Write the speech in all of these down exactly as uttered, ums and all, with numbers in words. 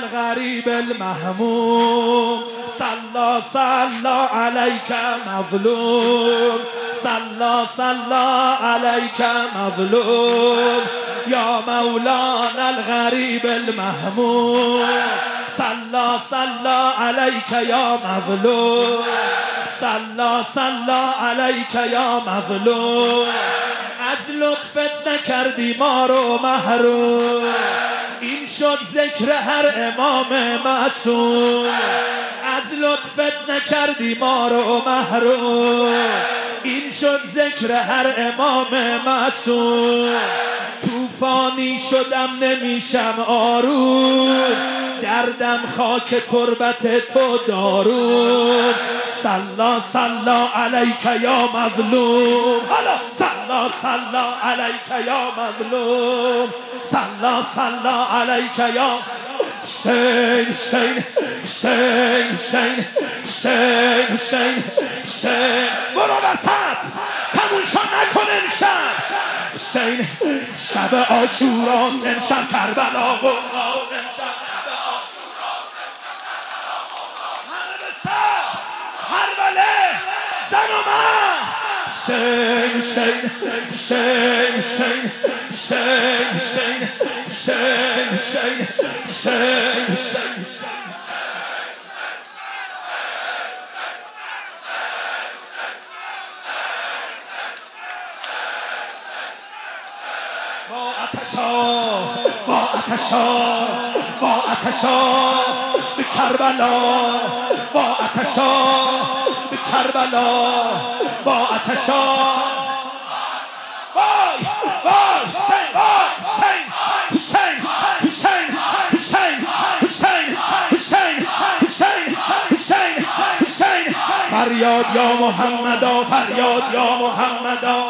الغریب المهموم صلا صلا علیک مظلوم صلا صلا علیک مظلوم یا مولانا الغریب المهموم صلا صلا علیک یا مظلوم صلا صلا علیک یا مظلوم از لطفت نکردی ما رو محروم این شد ذکر هر امام معصوم از لطفت نکردی ما رو محروم این شد ذکر هر امام معصوم طوفانی شدم نمیشم آروم دردم خاک تربت تو دارون صلا صلا علیک یا مظلوم حالا صلا صلا علیک یا مظلوم صلا صلا علیک یا حسین حسین حسین حسین حسین حسین حسین برو وسط تموم شد نکن امشب حسین شب عاشورا امشب کربلا و قاسم شب هر وله زن و من حسین حسین حسین حسین حسین حسین حسین حسین حسین حسین با آتشا با آتشا با آتشا به کربلا با آتشا به کربلا با آتشا وای وای حسین حسین حسین حسین حسین حسین حسین حسین حسین فریاد یا محمدا فریاد یا محمدا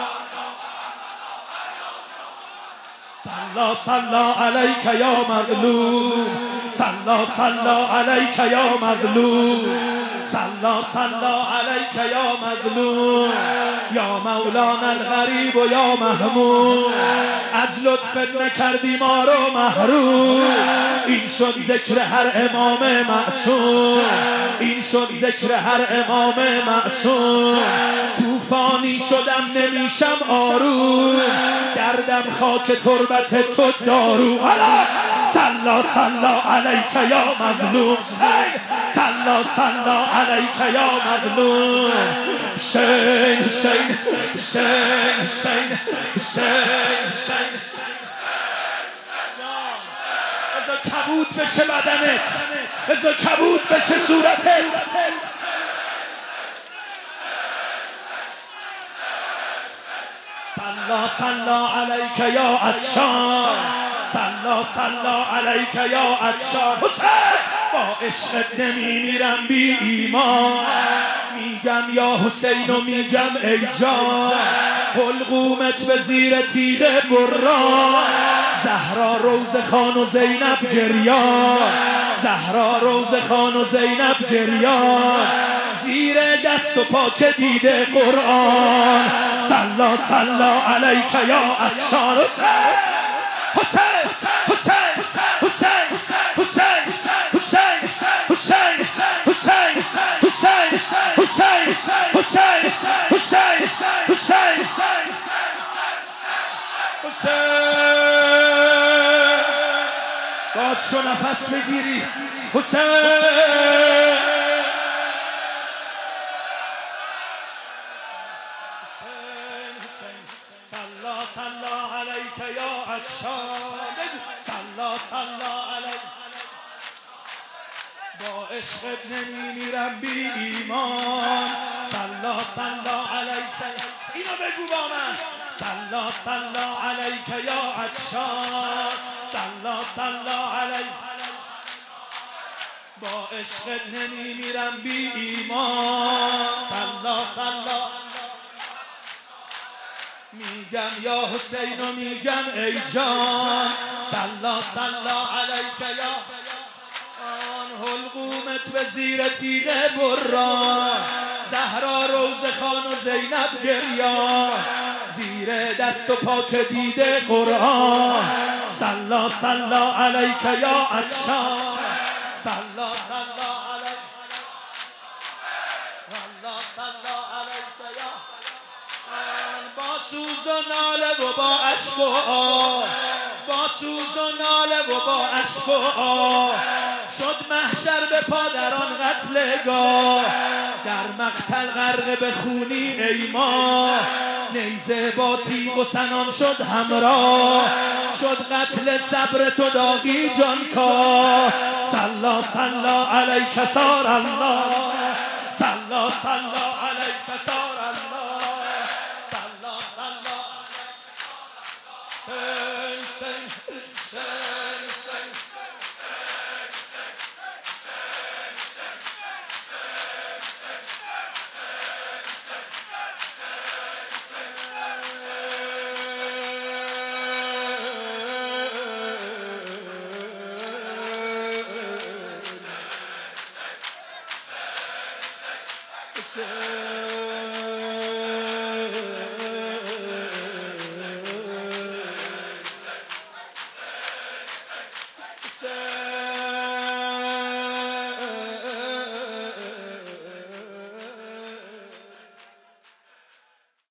صلا صلا علیک یا مظلوم صلا صلا علیک یا مظلوم صلا صلا علیک یا مظلوم یا مولانا الغریب و یا محموم از لطفت نکردی ما رو محروم این شد ذکر هر امام معصوم این شد ذکر هر امام معصوم طوفانی شدم نمیشم آروم دردم خاک تربت تو دارو صلا صلا علیک یا مظلوم صلا صلا علیک یا مظلوم حسین حسین حسین حسین حسین حسین بذار کبود بشه بدنت بذار کبود بشه صورتت صلا صلا علیک یا عطشان صلا صلا علیک یا عطشان حسین با عشقت نمیمیرم بی ایمان میگم یا حسین و میگم ای جان حلقومت به زیر تیغ بران زهرا روز خان و زینب گریان زهرا روز خان و زینب گریان زیر دست و پا که دیده قرآن صلا صلا علیک یا عطشان حسین حسین حسین حسین حسین حسین حسین حسین حسین حسین حسین حسین حسین حسین باز شو نفس بگیری حسین صلا صلا علیک یا عطشان صلا صلا علیک با عشقت نمیمیرم بی ایمان صلا صلا علیک اینو بگو با من صلا صلا علیک یا عطشان صلا صلا علیک با عشقت نمیمیرم بی ایمان صلا صلا میگم یا حسین و میگم ای جان صلا صلا علیک یا آن حلقومت به زیر تیغ بران زهرا روز خان و زینب گریان زیر دست و پا که دیده قرآن صلا صلا علیک یا عطشان صلا صلا علیک صلا صلا علیک یا با سوز و ناله و با عشق و آه با سوز و ناله و با عشق و آه شد محشر به پا در آن قتلگاه در مقتل غرق به خونی ای ما نیزه با تیغ و سنان شد همراه شد قتل صبر تو داغی جان کا صلا صلا علیک سار الله صلا صلا علیک سار الله صلا صلا سن سن سن سن Say